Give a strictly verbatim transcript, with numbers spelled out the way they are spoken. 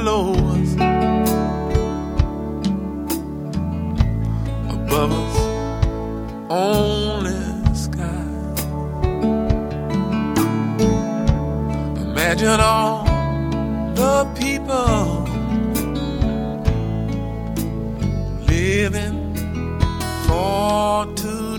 below us, above us only sky. Imagine all the people living for today.